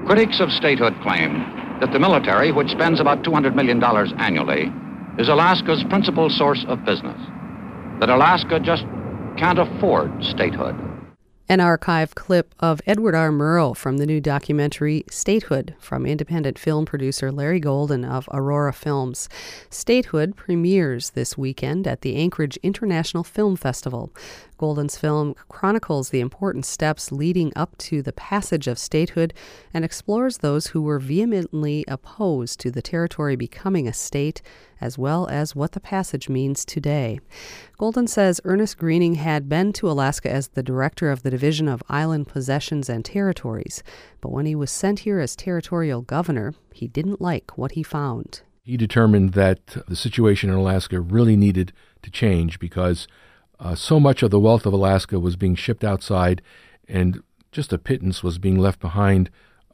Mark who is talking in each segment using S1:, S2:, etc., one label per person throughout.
S1: Critics of statehood claim that the military, which spends about $200 million annually, is Alaska's principal source of business, that Alaska just can't afford statehood.
S2: An archive clip of Edward R. Murrow from the new documentary Statehood from independent film producer Larry Golden of Aurora Films. Statehood premieres this weekend at the Anchorage International Film Festival. Golden's film chronicles the important steps leading up to the passage of statehood and explores those who were vehemently opposed to the territory becoming a state, as well as what the passage means today. Golden says Ernest Greening had been to Alaska as the director of the Division of Island Possessions and Territories, but when he was sent here as territorial governor, he didn't like what he found.
S3: He determined that the situation in Alaska really needed to change because so much of the wealth of Alaska was being shipped outside, and just a pittance was being left behind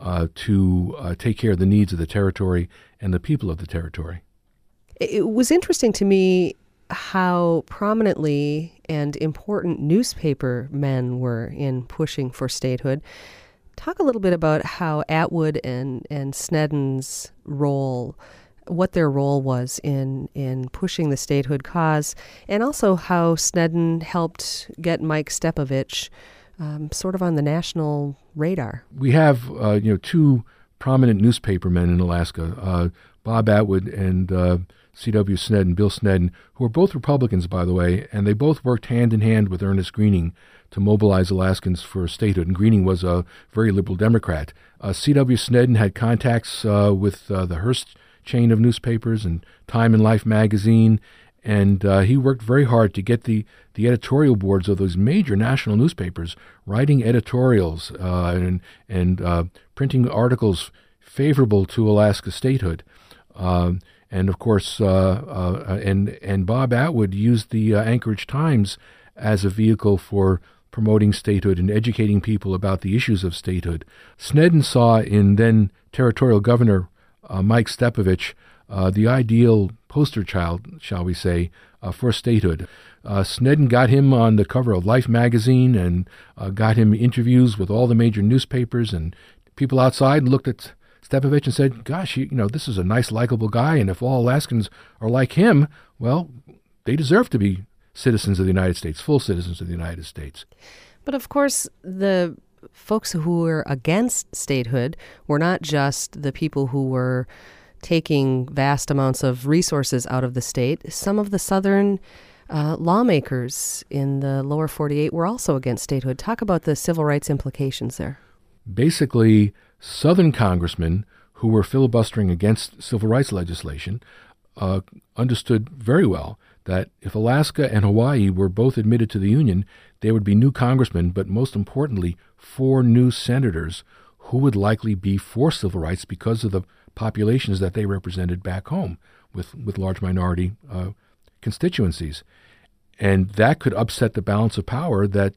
S3: to take care of the needs of the territory and the people of the territory.
S2: It was interesting to me how prominently and important newspaper men were in pushing for statehood. Talk a little bit about how Atwood and Snedden's role, what their role was in pushing the statehood cause, and also how Snedden helped get Mike Stepovich sort of on the national radar.
S3: We have two prominent newspapermen in Alaska, Bob Atwood and C.W. Snedden, Bill Snedden, who are both Republicans, by the way, and they both worked hand in hand with Ernest Greening to mobilize Alaskans for statehood, and Greening was a very liberal Democrat. C.W. Snedden had contacts with the Hearst chain of newspapers and Time and Life magazine, and he worked very hard to get the editorial boards of those major national newspapers writing editorials and printing articles favorable to Alaska statehood. And of course, and Bob Atwood used the Anchorage Times as a vehicle for promoting statehood and educating people about the issues of statehood. Snedden saw in then Territorial Governor Mike Stepovich the ideal poster child, shall we say, for statehood. Snedden got him on the cover of Life magazine and got him interviews with all the major newspapers, and people outside looked at Stepovich and said, gosh, this is a nice, likable guy, and if all Alaskans are like him, well, they deserve to be citizens of the United States, full citizens of the United States.
S2: But of course, the folks who were against statehood were not just the people who were taking vast amounts of resources out of the state. Some of the southern lawmakers in the lower 48 were also against statehood. Talk about the civil rights implications there.
S3: Basically, Southern congressmen who were filibustering against civil rights legislation understood very well that if Alaska and Hawaii were both admitted to the Union, there would be new congressmen, but most importantly, 4 new senators who would likely be for civil rights because of the populations that they represented back home with large minority constituencies. And that could upset the balance of power that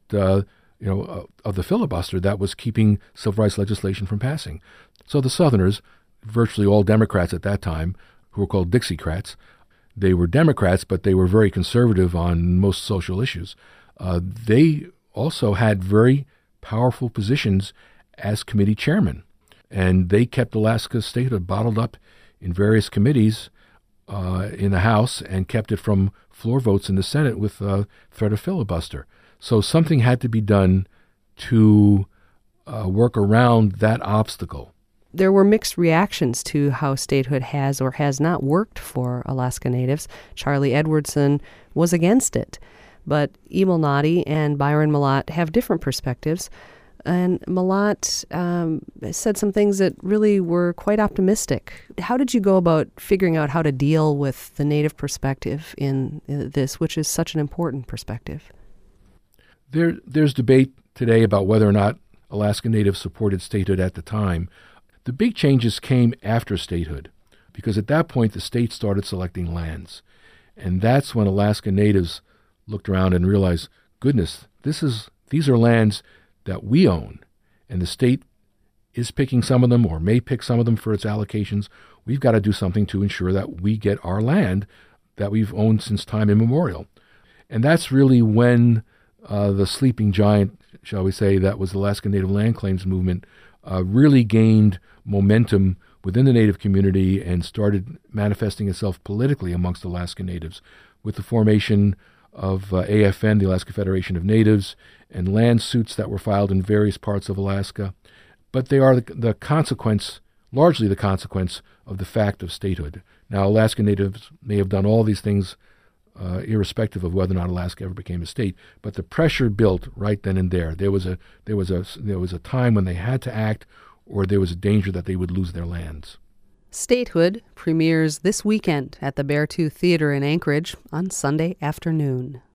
S3: of the filibuster that was keeping civil rights legislation from passing. So the Southerners, virtually all Democrats at that time, who were called Dixiecrats, they were Democrats, but they were very conservative on most social issues. They also had very powerful positions as committee chairmen, and they kept Alaska's statehood bottled up in various committees in the House and kept it from floor votes in the Senate with threat of filibuster. So something had to be done to work around that obstacle.
S2: There were mixed reactions to how statehood has or has not worked for Alaska Natives. Charlie Edwardson was against it, but Emil Noddy and Byron Malott have different perspectives. And Malott said some things that really were quite optimistic. How did you go about figuring out how to deal with the Native perspective in this, which is such an important perspective?
S3: There's debate today about whether or not Alaska Natives supported statehood at the time. The big changes came after statehood, because at that point the state started selecting lands. And that's when Alaska Natives looked around and realized, goodness, these are lands that we own, and the state is picking some of them or may pick some of them for its allocations. We've got to do something to ensure that we get our land that we've owned since time immemorial. And that's really when the sleeping giant, shall we say, that was the Alaska Native Land Claims movement really gained momentum within the Native community and started manifesting itself politically amongst Alaska Natives with the formation of AFN, the Alaska Federation of Natives, and land suits that were filed in various parts of Alaska. But they are the consequence, largely the consequence, of the fact of statehood. Now, Alaska Natives may have done all these things irrespective of whether or not Alaska ever became a state, but the pressure built right then and there. There was a time when they had to act, or there was a danger that they would lose their lands.
S2: Statehood premieres this weekend at the Beartooth Theater in Anchorage on Sunday afternoon.